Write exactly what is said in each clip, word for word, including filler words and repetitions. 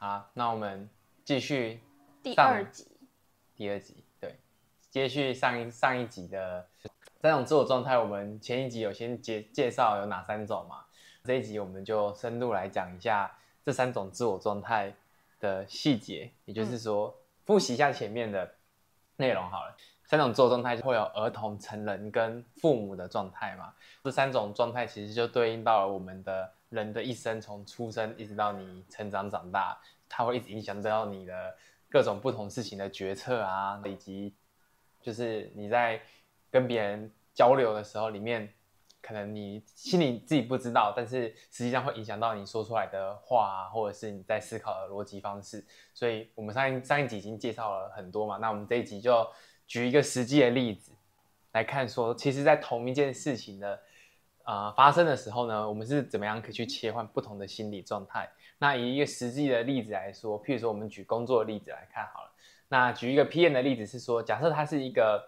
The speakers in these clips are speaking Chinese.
好，那我们继续第二集， 第二集对，接续上一上一集的三种自我状态，我们前一集有先介介绍有哪三种嘛？这一集我们就深入来讲一下这三种自我状态的细节，也就是说、嗯、复习一下前面的内容好了。三种自我状态会有儿童、成人跟父母的状态嘛？这三种状态其实就对应到了我们的人的一生，从出生一直到你成长长大，它会一直影响到你的各种不同事情的决策啊，以及就是你在跟别人交流的时候，里面可能你心里自己不知道，但是实际上会影响到你说出来的话啊，或者是你在思考的逻辑方式。所以我们上一上一集已经介绍了很多嘛，那我们这一集就举一个实际的例子来看说，其实在同一件事情的呃发生的时候呢，我们是怎么样可以去切换不同的心理状态。那以一个实际的例子来说，譬如说我们举工作的例子来看好了。那举一个 P M 的例子是说，假设他是一个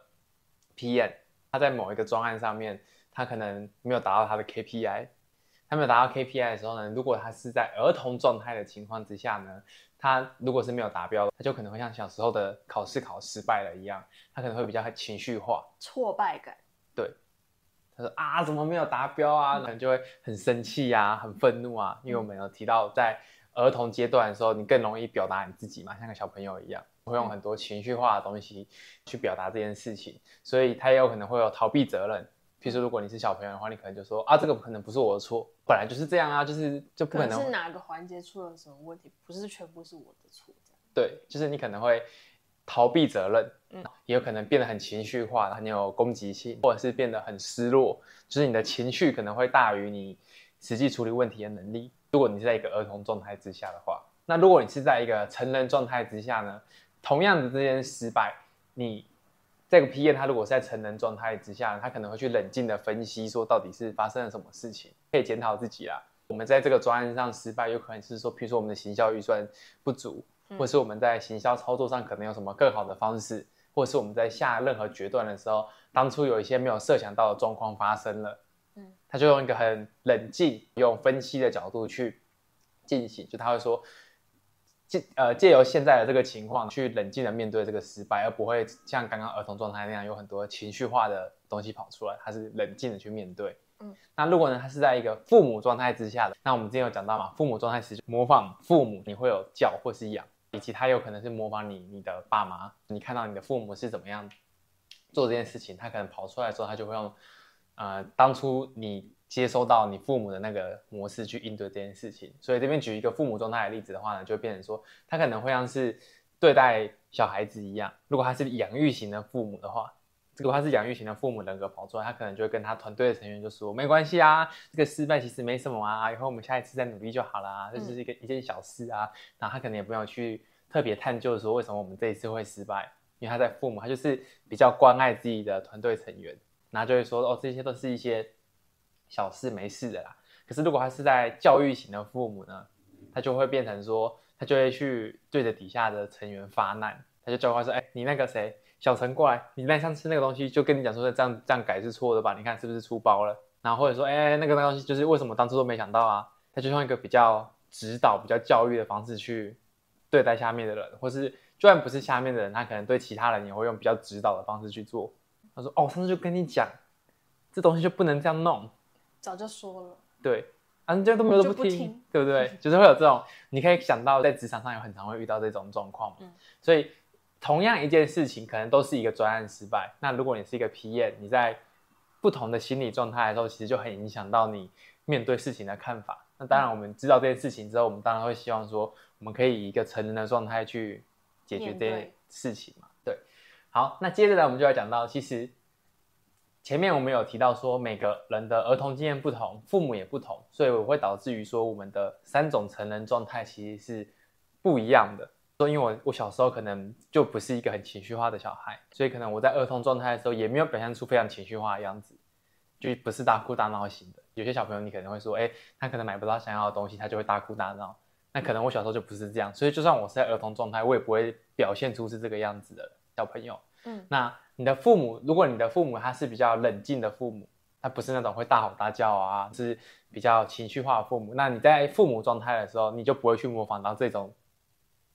P M， 他在某一个专案上面，他可能没有达到他的 K P I， 他没有达到 K P I 的时候呢，如果他是在儿童状态的情况之下呢，他如果是没有达标，他就可能会像小时候的考试考失败了一样，他可能会比较情绪化， 挫败感。 对，他说啊，怎么没有达标啊？可能就会很生气啊，很愤怒啊，因为我们有提到在儿童阶段的时候，你更容易表达你自己嘛，像个小朋友一样，会用很多情绪化的东西去表达这件事情，所以他也有可能会有逃避责任。譬如说，如果你是小朋友的话，你可能就说啊，这个可能不是我的错，本来就是这样啊，就是就不可能。 可能是哪个环节出了什么问题，不是全部是我的错。 对，就是你可能会逃避责任，嗯，也有可能变得很情绪化，很有攻击性，或者是变得很失落，就是你的情绪可能会大于你实际处理问题的能力。如果你是在一个儿童状态之下的话，那如果你是在一个成人状态之下呢，同样的这件失败，你这个 P M 他如果是在成人状态之下，他可能会去冷静的分析说到底是发生了什么事情，可以检讨自己啦。我们在这个专案上失败，有可能是说，譬如说我们的行销预算不足，或是我们在行销操作上可能有什么更好的方式，或者是我们在下任何决断的时候，当初有一些没有设想到的状况发生了，嗯，他就用一个很冷静、用分析的角度去进行，就他会说，借呃借由现在的这个情况去冷静的面对这个失败，而不会像刚刚儿童状态那样有很多情绪化的东西跑出来，他是冷静的去面对。嗯，那如果呢，他是在一个父母状态之下的，那我们之前有讲到嘛，父母状态是模仿父母，你会有教或是养，以及他有可能是模仿你你的爸妈，你看到你的父母是怎么样做这件事情，他可能跑出来的时候，他就会用呃当初你接收到你父母的那个模式去应对这件事情。所以这边举一个父母状态的例子的话呢，就会变成说，他可能会像是对待小孩子一样，如果他是养育型的父母的话。如果他是养育型的父母人格跑出来，他可能就会跟他团队的成员就说没关系啊，这个失败其实没什么啊，以后我们下一次再努力就好啦，这就是一个、嗯、一件小事啊。然后他可能也不用去特别探究说为什么我们这一次会失败，因为他在父母，他就是比较关爱自己的团队成员，然后就会说哦，这些都是一些小事没事的啦。可是如果他是在教育型的父母呢，他就会变成说，他就会去对着底下的成员发难，他就教他说，哎，你那个谁。小陈过来，你那上次那个东西就跟你讲说这样这样改是错的吧？你看是不是出包了？然后或者说，哎，那个东西就是为什么当初都没想到啊？他就用一个比较指导、比较教育的方式去对待下面的人，或是就算不是下面的人，他可能对其他人也会用比较指导的方式去做。他说，哦，上次就跟你讲，这东西就不能这样弄， 早就说了。 对，啊，你这都没有都不 听, 不听，对不对？就是会有这种，你可以想到在职场上有很常会遇到这种状况嘛，嗯、所以。同样一件事情可能都是一个专案失败，那如果你是一个 P M， 你在不同的心理状态的时候，其实就很影响到你面对事情的看法。那当然我们知道这件事情之后，我们当然会希望说我们可以以一个成人的状态去解决这件事情嘛。对，好，那接着呢我们就要讲到，其实前面我们有提到说每个人的儿童经验不同，父母也不同，所以我会导致于说我们的三种成人状态其实是不一样的。说因为 我, 我小时候可能就不是一个很情绪化的小孩，所以可能我在儿童状态的时候也没有表现出非常情绪化的样子，就不是大哭大闹型的。有些小朋友你可能会说，哎，他可能买不到想要的东西，他就会大哭大闹。那可能我小时候就不是这样，所以就算我是在儿童状态，我也不会表现出是这个样子的小朋友。嗯，那你的父母，如果你的父母他是比较冷静的父母，他不是那种会大吼大叫啊，是比较情绪化的父母，那你在父母状态的时候，你就不会去模仿到这种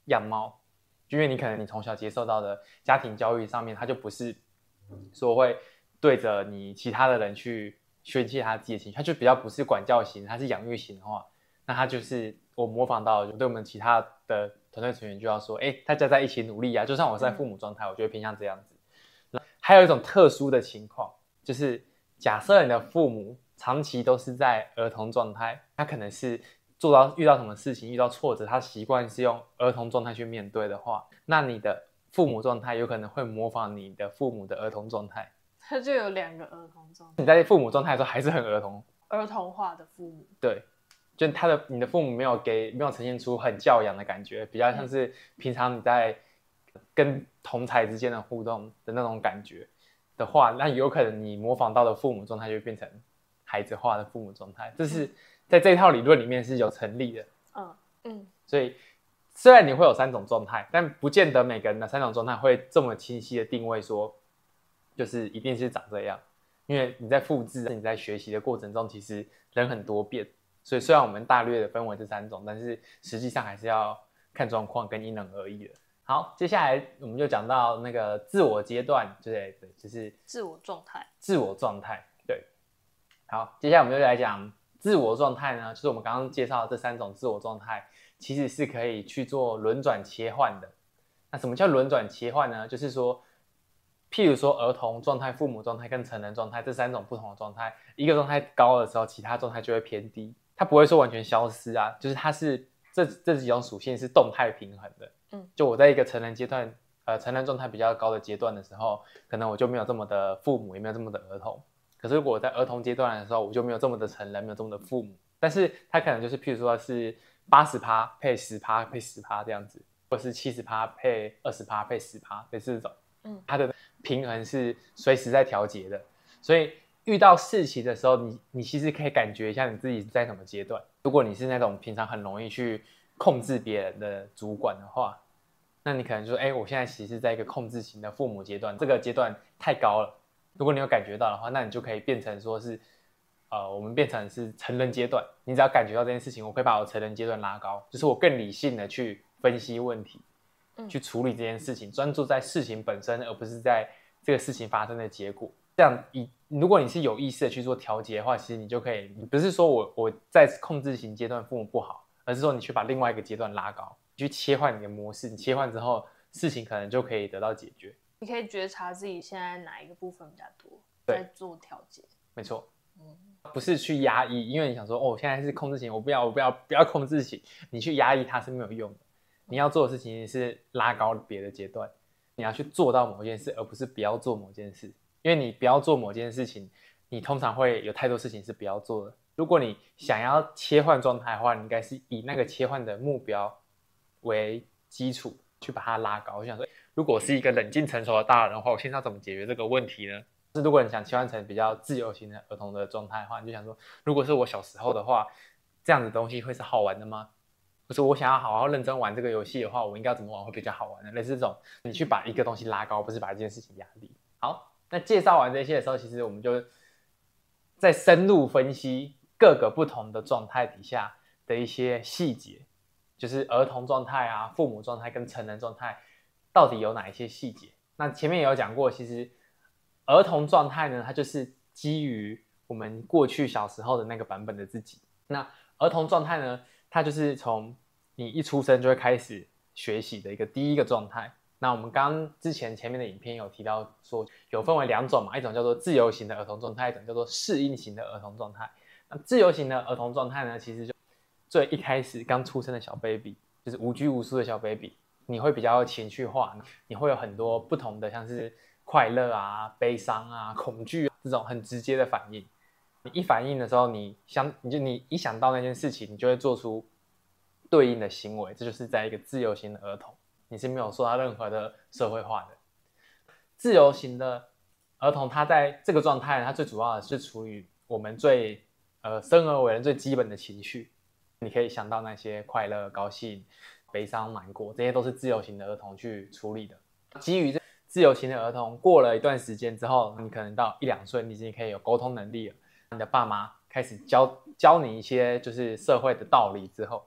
样貌，因为你可能你从小接受到的家庭教育上面，他就不是说会对着你其他的人去宣泄他自己的情绪，他就比较不是管教型，他是养育型的话，那他就是我模仿到对我们其他的团队成员就要说，哎，大家在一起努力啊，就算我是在父母状态，我就会偏向这样子。还有一种特殊的情况，就是假设你的父母长期都是在儿童状态，他可能是做到遇到什么事情，遇到挫折，他习惯是用儿童状态去面对的话，那你的父母状态有可能会模仿你的父母的儿童状态。 他就有两个儿童状态。 你在父母状态的时候还是很儿童， 儿童化的父母。 对，就他的你的父母没有给没有呈现出很教养的感觉，比较像是平常你在跟同侪之间的互动的那种感觉的话，那有可能你模仿到的父母状态就会变成孩子化的父母状态，这是在这一套理论里面是有成立的。 嗯嗯， 所以虽然你会有三种状态，但不见得每个人的三种状态会这么清晰的定位说，就是一定是长这样。因为你在复制、你在学习的过程中，其实人很多变，所以虽然我们大略的分为这三种，但是实际上还是要看状况跟因人而异的。好，接下来我们就讲到那个自我阶段，对对，就是自我状态。 自我状态，对。好，接下来我们就来讲自我状态呢，就是我们刚刚介绍的这三种自我状态，其实是可以去做轮转切换的。那什么叫轮转切换呢？就是说，譬如说儿童状态、父母状态跟成人状态这三种不同的状态，一个状态高的时候，其他状态就会偏低。它不会说完全消失啊，就是它是这这几种属性是动态平衡的。嗯，就我在一个成人阶段，呃，成人状态比较高的阶段的时候，可能我就没有这么的父母，也没有这么的儿童。可是如果我在儿童阶段的时候，我就没有这么的成人，没有这么的父母。但是它可能就是譬如说是八十趴配十趴配十趴这样子，或者是七十趴配二十趴配十趴，类似这种。嗯，它的平衡是随时在调节的，所以遇到事情的时候，你你其实可以感觉一下你自己在什么阶段。如果你是那种平常很容易去控制别人的主管的话，那你可能就说，哎，我现在其实是在一个控制型的父母阶段，这个阶段太高了。如果你有感觉到的话，那你就可以变成说是，呃，我们变成是成人阶段。你只要感觉到这件事情，我可以把我成人阶段拉高，就是我更理性的去分析问题，嗯、去处理这件事情，专注在事情本身，而不是在这个事情发生的结果。这样以如果你是有意识的去做调节的话，其实你就可以，你不是说我我在控制型阶段父母不好，而是说你去把另外一个阶段拉高，你去切换你的模式，你切换之后，事情可能就可以得到解决。 你可以觉察自己现在哪一个部分比较多，在做调节。 没错，嗯，不是去压抑，因为你想说，哦，现在是控制型，我不要，我不要，不要控制型，你去压抑它是没有用的。你要做的事情是拉高别的阶段，你要去做到某件事，而不是不要做某件事。因为你不要做某件事情，你通常会有太多事情是不要做的。如果你想要切换状态的话，你应该是以那个切换的目标为基础去把它拉高。我想说，如果我是一个冷静成熟的大人的话，我现在要怎么解决这个问题呢？是如果你想切换成比较自由型的儿童的状态的话，你就想说，如果是我小时候的话，这样的东西会是好玩的吗？或是我想要好好认真玩这个游戏的话，我应该要怎么玩会比较好玩呢？类似这种，你去把一个东西拉高，不是把这件事情压低。好，那介绍完这些的时候，其实我们就在深入分析各个不同的状态底下的一些细节，就是儿童状态啊、父母状态跟成人状态到底有哪一些细节。那前面也有讲过，其实儿童状态呢，它就是基于我们过去小时候的那个版本的自己。那儿童状态呢，它就是从你一出生就会开始学习的一个第一个状态。那我们刚刚之前前面的影片有提到说，有分为两种嘛，一种叫做自由型的儿童状态，一种叫做适应型的儿童状态。那自由型的儿童状态呢，其实就最一开始刚出生的小 baby， 就是无拘无束的小 baby， 你会比较情绪化，你会有很多不同的像是快乐啊、悲伤啊、恐惧啊这种很直接的反应。你一反应的时候，你想你就你一想到那件事情，你就会做出对应的行为，这就是在一个自由型的儿童。你是没有受到任何的社会化的。自由型的儿童，他在这个状态，他最主要的是处于我们最呃生而为人最基本的情绪。你可以想到那些快乐、高兴、悲伤、难过，这些都是自由型的儿童去处理的。基于这自由型的儿童，过了一段时间之后，你可能到一两岁，你已经可以有沟通能力了。你的爸妈开始教教你一些就是社会的道理之后，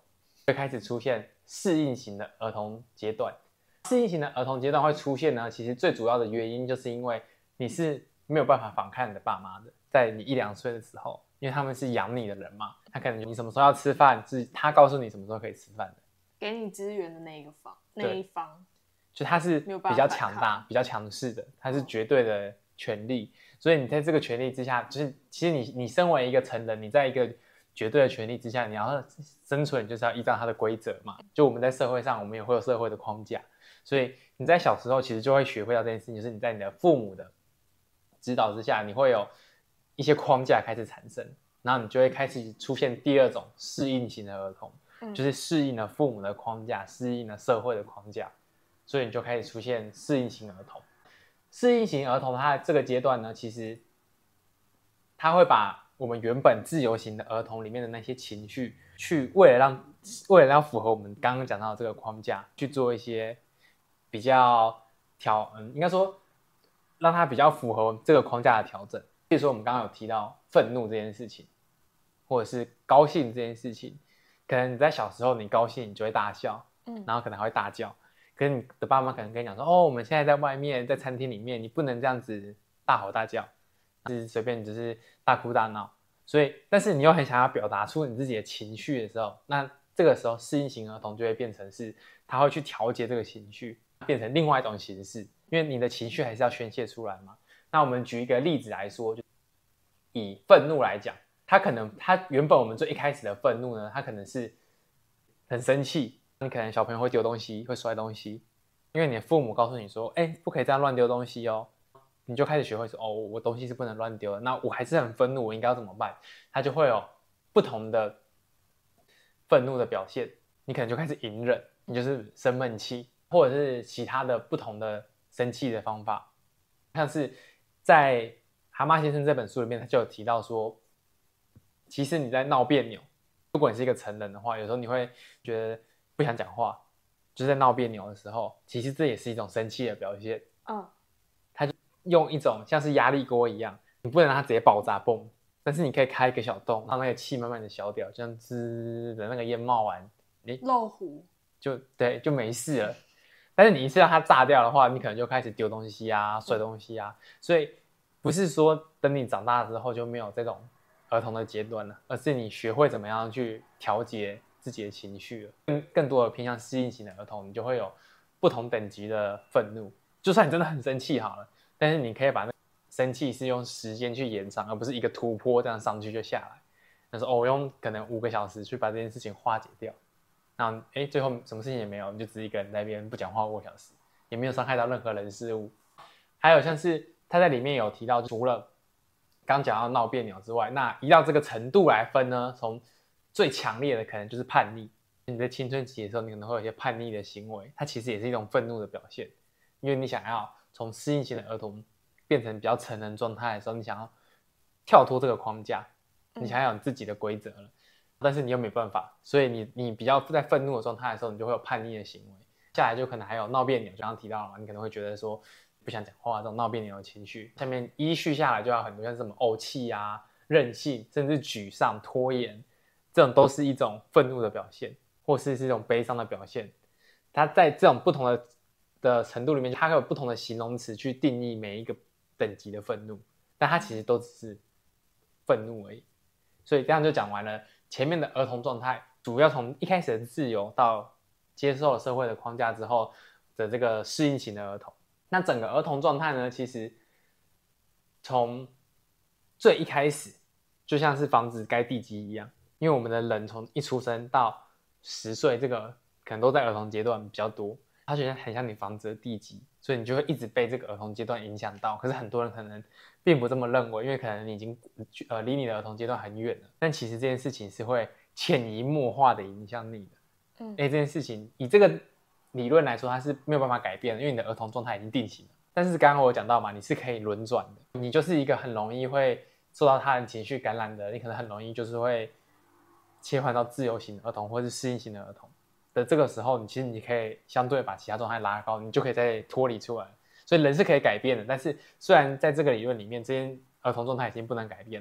会开始出现适应型的儿童阶段。适应型的儿童阶段会出现呢，其实最主要的原因就是因为你是没有办法反抗你的爸妈的，在你一两岁的时候，因为他们是养你的人嘛，他可能你什么时候要吃饭，是他告诉你什么时候可以吃饭的， 给你资源的那一个方那一方， 就他是比较强大、比较强势的，他是绝对的权利，所以你在这个权利之下，就是其实你你身为一个成人，你在一个绝对的权利之下，你要生存就是要依照它的规则嘛。就我们在社会上，我们也会有社会的框架，所以你在小时候其实就会学会到这件事情，就是你在你的父母的指导之下，你会有一些框架开始产生，然后你就会开始出现第二种适应型的儿童，嗯、就是适应了父母的框架，适应了社会的框架，所以你就开始出现适应型儿童。适应型儿童它的这个阶段呢，其实它会把我们原本自由型的儿童里面的那些情绪，去为了让为了让符合我们刚刚讲到的这个框架，去做一些比较调，嗯，应该说让它比较符合这个框架的调整。比如说我们刚刚有提到愤怒这件事情，或者是高兴这件事情，可能你在小时候你高兴你就会大笑，嗯，然后可能还会大叫，可是你的爸妈可能跟你讲说，哦，我们现在在外面在餐厅里面，你不能这样子大吼大叫。是随便只是大哭大闹，所以但是你又很想要表达出你自己的情绪的时候，那这个时候适应型儿童就会变成是他会去调节这个情绪，变成另外一种形式，因为你的情绪还是要宣泄出来嘛。那我们举一个例子来说，就以愤怒来讲，他可能他原本我们最一开始的愤怒呢，他可能是很生气，你可能小朋友会丢东西，会摔东西，因为你的父母告诉你说，哎，不可以这样乱丢东西哦。你就开始学会说，哦，我东西是不能乱丢的，那我还是很愤怒，我应该要怎么办？他就会有不同的愤怒的表现，你可能就开始隐忍，你就是生闷气，或者是其他的不同的生气的方法。像是在《蛤蟆先生》这本书里面，他就有提到说，其实你在闹别扭，如果你是一个成人的话，有时候你会觉得不想讲话，就是在闹别扭的时候，其实这也是一种生气的表现。嗯。用一种像是压力锅一样，你不能让它直接爆炸蹦，但是你可以开一个小洞，让那个气慢慢的消掉，这样滋的那个烟冒完，你漏壶就对就没事了。但是你一次让它炸掉的话，你可能就开始丢东西啊、摔东西啊，所以不是说等你长大之后就没有这种儿童的阶段了，而是你学会怎么样去调节自己的情绪了。更更多的偏向适应型的儿童，你就会有不同等级的愤怒，就算你真的很生气好了。但是你可以把那生气是用时间去延长，而不是一个突破这样上去就下来。但是哦，我用可能五个小时去把这件事情化解掉，然后哎，最后什么事情也没有，你就只是一个人在那边不讲话五个小时，也没有伤害到任何人事物。还有像是他在里面有提到，除了刚讲到闹别扭之外，那依照这个程度来分呢，从最强烈的可能就是叛逆。你在青春期的时候，你可能会有一些叛逆的行为，它其实也是一种愤怒的表现，因为你想要从适应型的儿童变成比较成人状态的时候，你想要跳脱这个框架，你想要有自己的规则了，嗯、但是你又没办法，所以你你比较在愤怒的状态的时候，你就会有叛逆的行为。下来就可能还有闹别扭，就刚刚提到了嘛，你可能会觉得说不想讲话，这种闹别扭的情绪。下面依序下来就要很多像什么怄气啊、任性，甚至沮丧、拖延，这种都是一种愤怒的表现，或是是一种悲伤的表现。它在这种不同的的程度里面，它会有不同的形容词去定义每一个等级的愤怒，但它其实都只是愤怒而已。所以这样就讲完了前面的儿童状态，主要从一开始的自由到接受了社会的框架之后的这个适应型的儿童。那整个儿童状态呢，其实从最一开始就像是房子盖地基一样，因为我们的人从一出生到十岁，这个可能都在儿童阶段比较多，它觉得很像你房子的地基，所以你就会一直被这个儿童阶段影响到。可是很多人可能并不这么认为，因为可能你已经呃离你的儿童阶段很远了，但其实这件事情是会潜移默化的影响你的。嗯，哎，这件事情以这个理论来说，它是没有办法改变的，因为你的儿童状态已经定型了。但是刚刚我有讲到嘛，你是可以轮转的，你就是一个很容易会受到他人情绪感染的，你可能很容易就是会切换到自由型的儿童或是适应型的儿童的这个时候，你其实你可以相对把其他状态拉高，你就可以再脱离出来。所以人是可以改变的，但是虽然在这个理论里面，这些儿童状态已经不能改变了，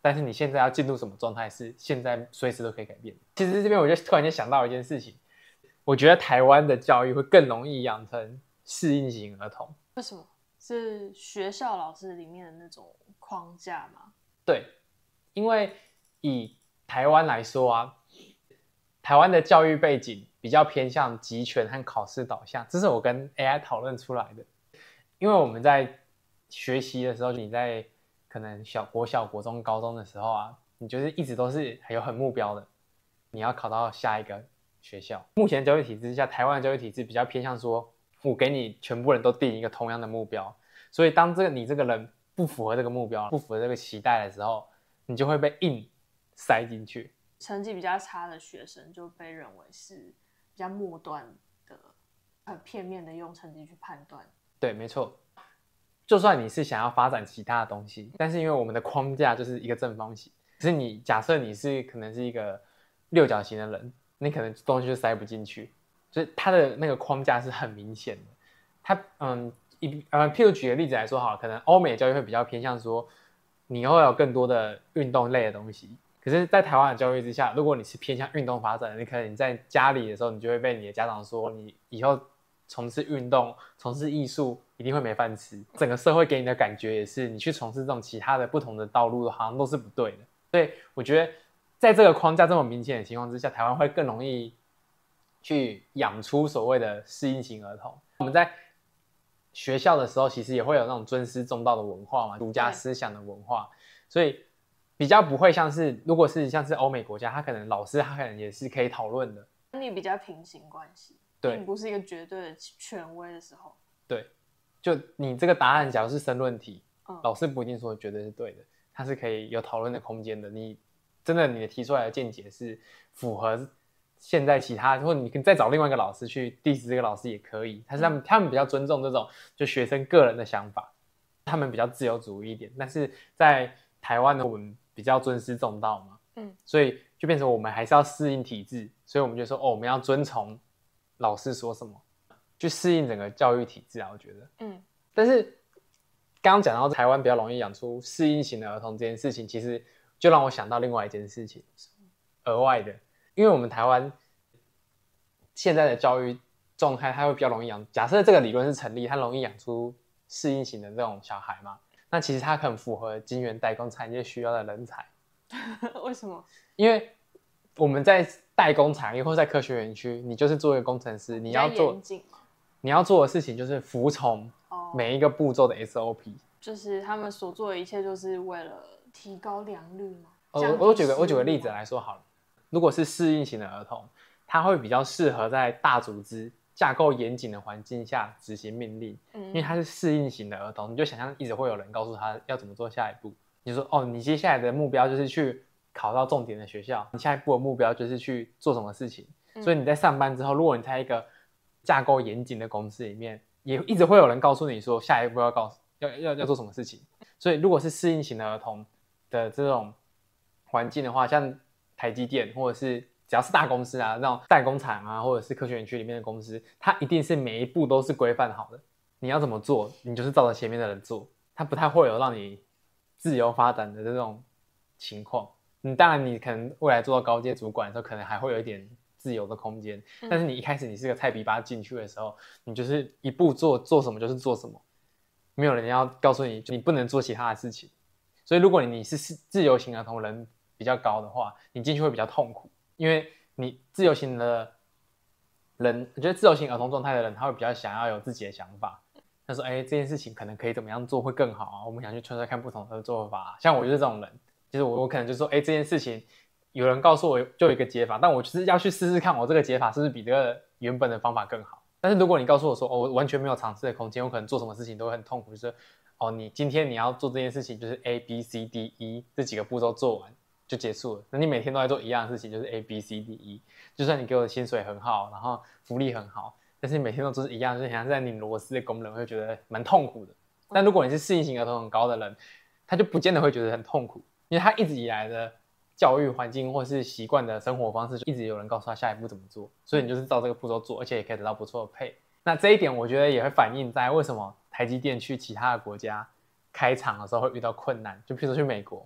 但是你现在要进入什么状态是现在随时都可以改变。其实这边我就突然间想到一件事情，我觉得台湾的教育会更容易养成适应型儿童。 为什么？是学校老师里面的那种框架吗？ 对，因为以台湾来说啊，台湾的教育背景比较偏向集权和考试导向，这是我跟 A I 讨论出来的。因为我们在学习的时候，你在可能小国小、国中、高中的时候啊，你就是一直都是有很目标的，你要考到下一个学校。目前教育体制下，台湾的教育体制比较偏向说，我给你全部人都定一个同样的目标，所以当这个你这个人不符合这个目标、不符合这个期待的时候，你就会被硬塞进去。 成绩比较差的学生就被认为是比较末端的，很片面的用成绩去判断。 对，没错。就算你是想要发展其他的东西，但是因为我们的框架就是一个正方形，可是你假设你是可能是一个六角形的人，你可能东西就塞不进去，所以它的那个框架是很明显的。它嗯一呃，譬如举个例子来说好了，可能欧美教育会比较偏向说，你会有更多的运动类的东西。可是，在台湾的教育之下，如果你是偏向运动发展的，你可能你在家里的时候，你就会被你的家长说，你以后从事运动、从事艺术，一定会没饭吃。整个社会给你的感觉也是，你去从事这种其他的不同的道路，好像都是不对的。所以，我觉得在这个框架这么明显的情况之下，台湾会更容易去养出所谓的适应型儿童。我们在学校的时候，其实也会有那种尊师重道的文化嘛，儒家思想的文化，所以比较不会像是，如果是像是欧美国家，他可能老师他可能也是可以讨论的， 你比较平行关系， 对， 并不是一个绝对的权威的时候， 对，就你这个答案，假如是申论题， 嗯、 老师不一定说绝对是对的，他是可以有讨论的空间的。你真的你的提出来的见解是符合现在其他，或者你可以再找另外一个老师去 diss 这个老师也可以，但是他们、嗯、他们比较尊重这种就学生个人的想法，他们比较自由主义一点。但是在台湾呢，我们比较尊师重道嘛，嗯，所以就变成我们还是要适应体制，所以我们就说哦，我们要遵从老师说什么，去适应整个教育体制啊，我觉得，嗯。但是刚刚讲到台湾比较容易养出适应型的儿童这件事情，其实就让我想到另外一件事情，额外的，因为我们台湾现在的教育状态，它会比较容易养。假设这个理论是成立，它容易养出适应型的这种小孩嘛？那其实它很符合晶圆代工产业需要的人才。 为什么？ 因为我们在代工产业或在科学园区，你就是做一个工程师，你要做你要做的事情就是服从每一个步骤的 S O P， 就是他们所做的一切就是为了提高良率嘛。 呃、我举个我举个例子来说好了，如果是适应型的儿童，他会比较适合在大组织架构严谨的环境下执行命令，嗯、因为他是适应型的儿童，你就想象一直会有人告诉他要怎么做下一步。你就说哦，你接下来的目标就是去考到重点的学校，你下一步的目标就是去做什么事情。嗯、所以你在上班之后，如果你在一个架构严谨的公司里面，也一直会有人告诉你说下一步要告要要要做什么事情。所以如果是适应型的儿童的这种环境的话，像台积电或者是只要是大公司啊，那种代工厂啊，或者是科学园区里面的公司，它一定是每一步都是规范好的。你要怎么做，你就是照着前面的人做，它不太会有让你自由发展的这种情况。嗯，当然你可能未来做到高阶主管的时候，可能还会有一点自由的空间。但是你一开始你是个菜逼巴进去的时候，你就是一步做做什么就是做什么，没有人要告诉你你不能做其他的事情。所以如果你是自由型儿童人比较高的话，你进去会比较痛苦，因为你自由型的人，我觉得自由型儿童状态的人，他会比较想要有自己的想法。他说：“哎，这件事情可能可以怎么样做会更好啊？我们想去揣揣看不同的做法、啊。像我就是这种人，就是我我可能就说，哎，这件事情有人告诉我就有一个解法，但我就是要去试试看，我这个解法是不是比这个原本的方法更好。但是如果你告诉我说，哦，我完全没有尝试的空间，我可能做什么事情都会很痛苦，就是哦，你今天你要做这件事情，就是 A B C D E 这几个步骤做完就结束了。那你每天都在做一样的事情，就是 A B C D E， 就算你给我的薪水很好，然后福利很好。”但是你每天都做一样，就是像在拧螺丝的工人会觉得蛮痛苦的。但如果你是适应型儿童很高的人，他就不见得会觉得很痛苦，因为他一直以来的教育环境或是习惯的生活方式，就一直有人告诉他下一步怎么做，所以你就是照这个步骤做，而且也可以得到不错的配。那这一点我觉得也会反映在为什么台积电去其他的国家开厂的时候会遇到困难，就譬如说去美国，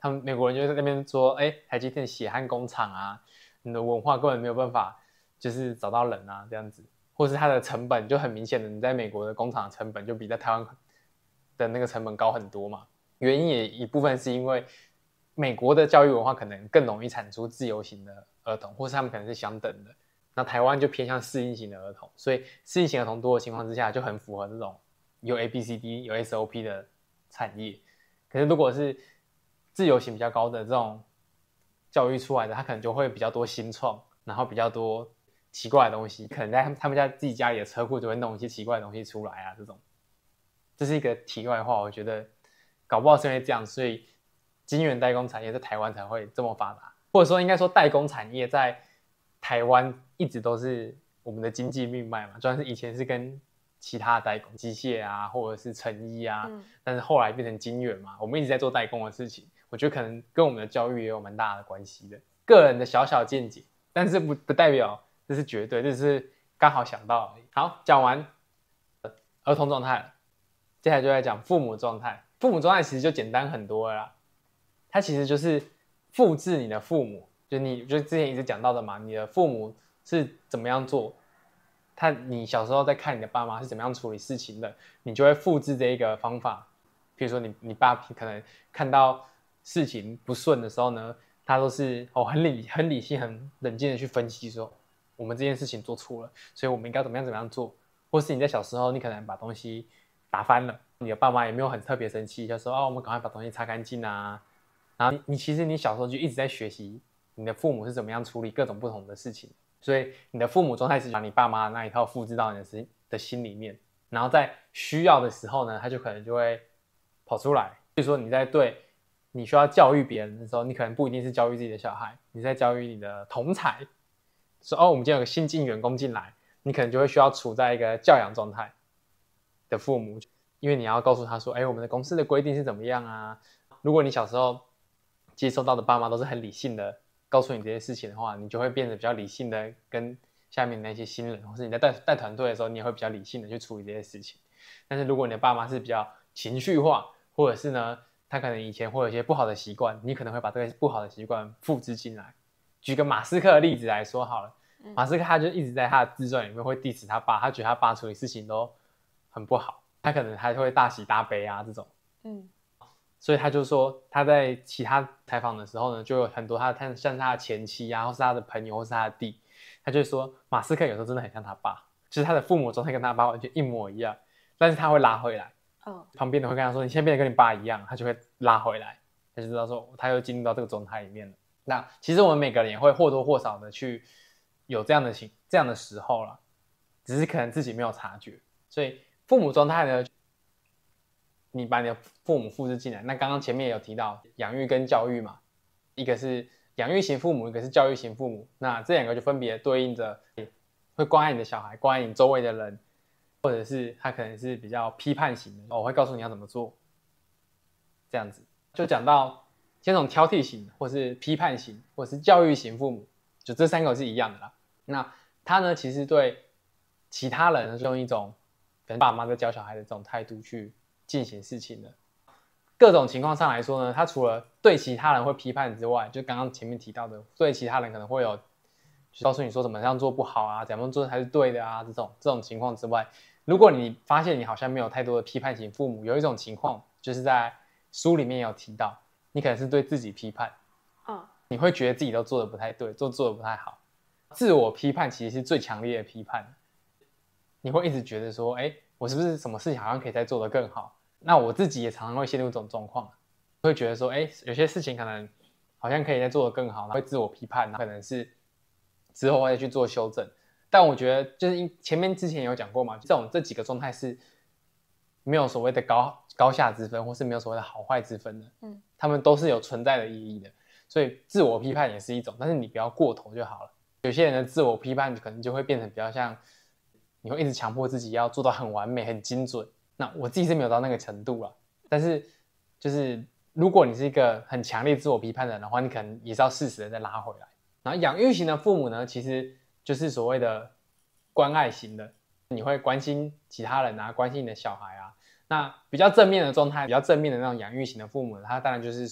他们美国人就在那边说，哎，台积电血汗工厂啊，你的文化根本没有办法就是找到人啊这样子，或是它的成本就很明显的，你在美国的工厂的成本就比在台湾的那个成本高很多嘛。原因也一部分是因为美国的教育文化可能更容易产出自由型的儿童，或是他们可能是相等的。那台湾就偏向适应型的儿童，所以适应型儿童多的情况之下，就很符合这种有 A B C D 有 S O P 的产业。可是如果是自由型比较高的这种教育出来的，他可能就会比较多新创，然后比较多奇怪的东西，可能在他们家自己家里的车库就会弄一些奇怪的东西出来啊，这种。这是一个题外话，我觉得搞不好是因为这样，所以晶圆代工产业在台湾才会这么发达，或者说应该说代工产业在台湾一直都是我们的经济命脉嘛，就算是以前是跟其他代工机械啊，或者是成衣啊、嗯，但是后来变成晶圆嘛，我们一直在做代工的事情，我觉得可能跟我们的教育也有蛮大的关系的。个人的小小见解，但是不不代表这是绝对，这是刚好想到而已。好，讲完儿童状态了，接下来就来讲父母状态。父母状态其实就简单很多了啦，它其实就是复制你的父母。就你就之前一直讲到的嘛，你的父母是怎么样做，他你小时候在看你的爸妈是怎么样处理事情的，你就会复制这一个方法。比如说你你爸可能看到事情不顺的时候呢，他都是哦很理很理性很冷静的去分析说，我们这件事情做错了，所以我们应该怎么样怎么样做。或是你在小时候你可能把东西打翻了，你的爸妈也没有很特别生气，就说哦我们赶快把东西擦干净啊。然后 你, 你其实你小时候就一直在学习你的父母是怎么样处理各种不同的事情，所以你的父母状态是把你爸妈那一套复制到你 的, 的心里面，然后在需要的时候呢，他就可能就会跑出来。比如说你在对你需要教育别人的时候，你可能不一定是教育自己的小孩，你在教育你的同侪，说哦我们今天有个新进员工进来，你可能就会需要处在一个教养状态的父母，因为你要告诉他说，哎，我们的公司的规定是怎么样啊。如果你小时候接收到的爸妈都是很理性的告诉你这些事情的话，你就会变得比较理性的跟下面那些新人，或是你在 带, 带团队的时候，你也会比较理性的去处理这些事情。但是如果你的爸妈是比较情绪化，或者是呢他可能以前会有一些不好的习惯，你可能会把这个不好的习惯复制进来。举个马斯克的例子来说好了，马斯克他就一直在他的自传里面会 diss 他爸，他觉得他爸处理事情都很不好，他可能还会大喜大悲啊这种。嗯，所以他就说他在其他采访的时候呢，就有很多他的像他的前妻啊，或是他的朋友，或是他的弟，他就说马斯克有时候真的很像他爸，就是他的父母状态跟他爸完全一模一样，但是他会拉回来。哦，旁边的会跟他说你现在变得跟你爸一样，他就会拉回来，他就知道说他又进入到这个状态里面了。那其实我们每个人也会或多或少的去有这样的情这样的时候啦，只是可能自己没有察觉。所以父母状态呢，你把你的父母复制进来，那刚刚前面也有提到养育跟教育嘛，一个是养育型父母，一个是教育型父母，那这两个就分别对应着会关爱你的小孩，关爱你周围的人，或者是他可能是比较批判型的，哦，我会告诉你要怎么做，这样子。就讲到这种挑剔型，或是批判型，或是教育型父母，就这三个是一样的啦。那他呢，其实对其他人是用一种可能爸妈在教小孩的这种态度去进行事情的。各种情况上来说呢，他除了对其他人会批判之外，就刚刚前面提到的，对其他人可能会有告诉你说怎么样做不好啊，怎么样做才是对的啊，这种这种情况之外，如果你发现你好像没有太多的批判型父母，有一种情况就是在书里面也有提到，你可能是对自己批判，嗯，你会觉得自己都做的不太对，做做的不太好。自我批判其实是最强烈的批判，你会一直觉得说，哎，我是不是什么事情好像可以再做得更好？那我自己也常常会陷入这种状况，会觉得说，哎，有些事情可能好像可以再做得更好，会自我批判，可能是之后会去做修正。但我觉得就是前面之前有讲过嘛，这种这几个状态是没有所谓的高高下之分，或是没有所谓的好坏之分的，嗯，他们都是有存在的意义的。所以自我批判也是一种，但是你不要过头就好了。有些人的自我批判可能就会变成比较像，你会一直强迫自己要做到很完美、很精准。那我自己是没有到那个程度啦，但是就是如果你是一个很强烈自我批判的人的话，你可能也是要适时的再拉回来。然后养育型的父母呢，其实就是所谓的关爱型的，你会关心其他人啊，关心你的小孩啊。那比较正面的状态，比较正面的那种养育型的父母呢，他当然就是说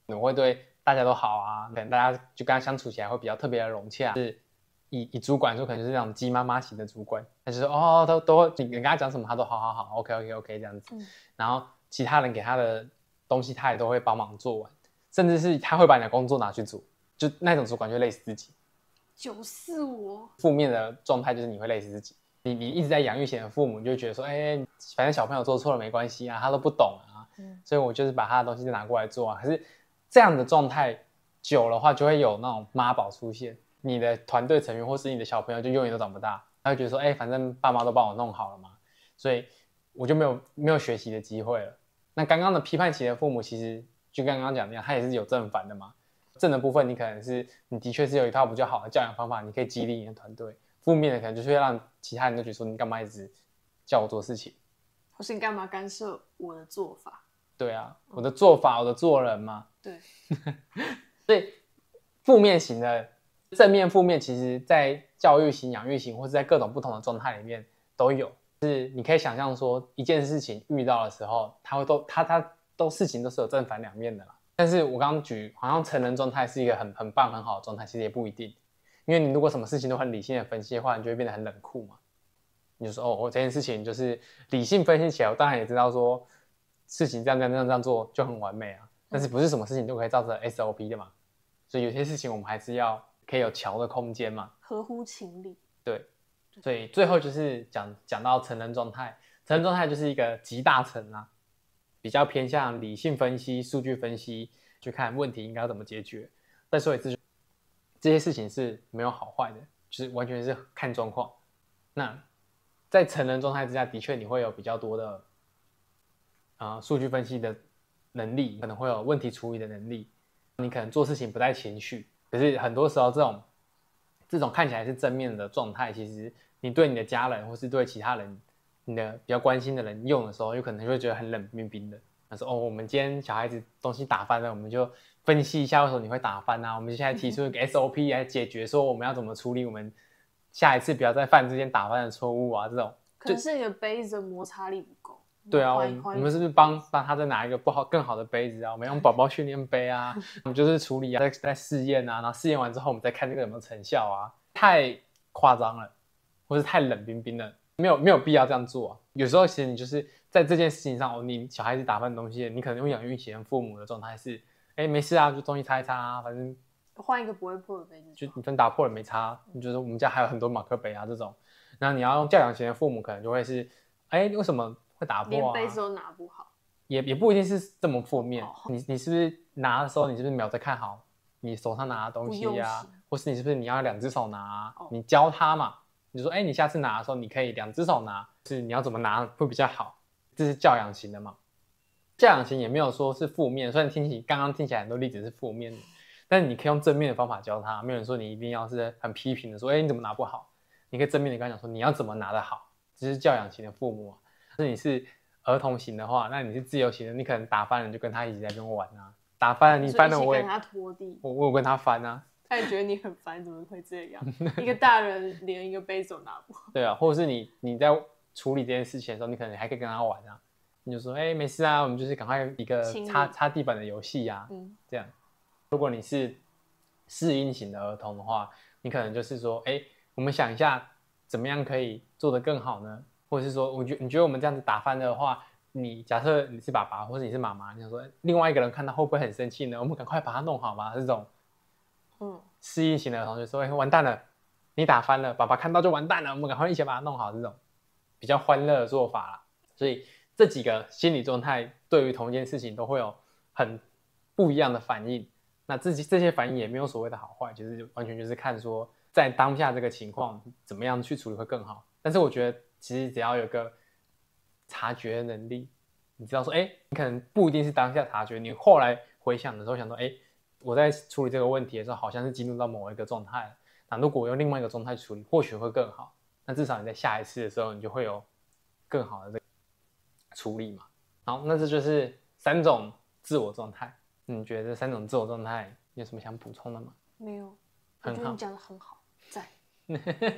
我会对大家都好啊，可能大家就跟他相处起来会比较特别的融洽。是以以主管说，可能就是那种鸡妈妈型的主管，他就说哦，都都你跟他讲什么，他都好好好 ，OK OK OK 这样子。嗯、然后其他人给他的东西，他也都会帮忙做完，甚至是他会把你的工作拿去做，就那种主管就累死自己。 就是我负面的状态就是你会累死自己。你你一直在养育型的父母，你就觉得说，哎、欸，反正小朋友做错了没关系啊，他都不懂啊，嗯、所以我就是把他的东西拿过来做啊。可是这样的状态久的话，就会有那种妈宝出现，你的团队成员或是你的小朋友就永远都长不大，他会觉得说，哎、欸，反正爸妈都帮我弄好了嘛，所以我就没有没有学习的机会了。那刚刚的批判型的父母，其实就刚刚讲的样，他也是有正反的嘛。正的部分，你可能是你的确是有一套比较好的教养方法，你可以激励你的团队。负面的可能就是会让其他人都觉得说你干嘛一直叫我做事情， 或是你干嘛干涉我的做法？ 对啊，我的做法，我的做人嘛。 对， 所以负面型的、正面、负面，其实在教育型、养育型，或是在各种不同的状态里面都有。就是你可以想象说，一件事情遇到的时候，它会都它它都事情都是有正反两面的啦。但是我刚刚举好像成人状态是一个很很棒很好的状态，其实也不一定。因为你如果什么事情都很理性的分析的话，你就会变得很冷酷嘛。你就说哦，我这件事情就是理性分析起来，我当然也知道说事情这样这样这样这样做就很完美啊。但是不是什么事情都可以照着 S O P 的嘛？所以有些事情我们还是要可以有调的空间嘛， 合乎情理。 对，所以最后就是讲讲到成人状态，成人状态就是一个集大成啊，比较偏向理性分析、数据分析，去看问题应该要怎么解决。再说一次，这些事情是没有好坏的，就是完全是看状况。那在成人状态之下，的确你会有比较多的呃数据分析的能力，可能会有问题处理的能力，你可能做事情不带情绪。可是很多时候这种这种看起来是正面的状态，其实你对你的家人或是对其他人，你的比较关心的人用的时候，有可能会觉得很冷冰冰的。他说：“哦，我们今天小孩子东西打翻了，我们就分析一下为什么你会打翻啊。我们现在提出一个 S O P 来解决，说我们要怎么处理，我们下一次不要再犯这件打翻的错误啊。这种可能是你的杯子的摩擦力不够。 对啊，我们我们是不是帮帮他再拿一个不好更好的杯子啊？我们用宝宝训练杯啊，我们就是处理啊，在在试验啊，然后试验完之后，我们再看这个有没有成效啊。太夸张了，或是太冷冰冰了。”没有没有必要这样做啊！有时候其实你就是在这件事情上，哦，你小孩子打翻东西，你可能用养育型父母的状态是，哎，没事啊，就东西擦一擦啊，反正换一个不会破的杯子， 就你分打破了没擦，你就是我们家还有很多马克杯啊这种。然后你要用教养型的父母，可能就会是，哎，为什么会打破啊？ 连杯子都拿不好， 也也不一定是这么负面。哦、你你是不是拿的时候，你是不是没有在看好你手上拿的东西啊？或是你是不是你要两只手拿、啊哦？你教他嘛。你就说，哎，你下次拿的时候，你可以两只手拿，是你要怎么拿会比较好？这是教养型的嘛？教养型也没有说是负面，虽然听起刚刚听起来很多例子是负面的，但是你可以用正面的方法教他，没有人说你一定要是很批评的说，哎，你怎么拿不好？你可以正面的跟他讲说，你要怎么拿得好？这是教养型的父母啊。那你是儿童型的话，那你是自由型的，你可能打翻了就跟他一起在那边玩啊，打翻了你翻了我也跟他拖地， 我我有跟他翻啊。 他也觉得你很烦，怎么会这样？一个大人连一个杯子都拿不好。 对啊，或者是你你在处理这件事情的时候，你可能还可以跟他玩啊。你就说，哎、欸，没事啊，我们就是赶快一个擦擦地板的游戏啊，嗯，这样。如果你是适应型的儿童的话，你可能就是说，哎、欸，我们想一下，怎么样可以做得更好呢？或者是说，我觉你觉得我们这样子打翻的话，你假设你是爸爸或者你是妈妈，你想说，另外一个人看到会不会很生气呢？我们赶快把它弄好吧，这种。嗯，适应型的同学说：“哎，完蛋了，你打翻了，爸爸看到就完蛋了，我们赶快一起把它弄好。”这种比较欢乐的做法啦。所以这几个心理状态对于同一件事情都会有很不一样的反应。那这些这些反应也没有所谓的好坏，就是完全就是看说在当下这个情况怎么样去处理会更好。但是我觉得其实只要有个察觉的能力，你知道说，哎，你可能不一定是当下察觉，你后来回想的时候想说，哎。我在处理这个问题的时候，好像是进入到某一个状态。那如果我用另外一个状态处理，或许会更好。那至少你在下一次的时候，你就会有更好的这个处理嘛。好，那这就是三种自我状态。你觉得这三种自我状态有什么想补充的吗？ 没有，我觉得你讲的很好，赞。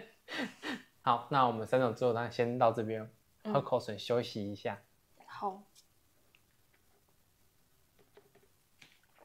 好，那我们三种自我状态先到这边，喝口水休息一下。 好。